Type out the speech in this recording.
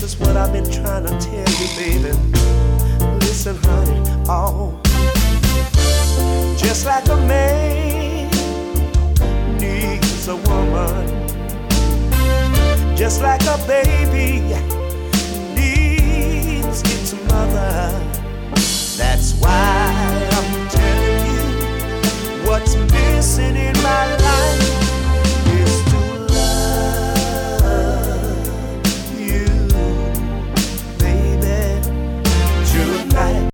is what I've been trying to tell you, baby. Listen, honey, oh. Just like a man needs a woman, just like a baby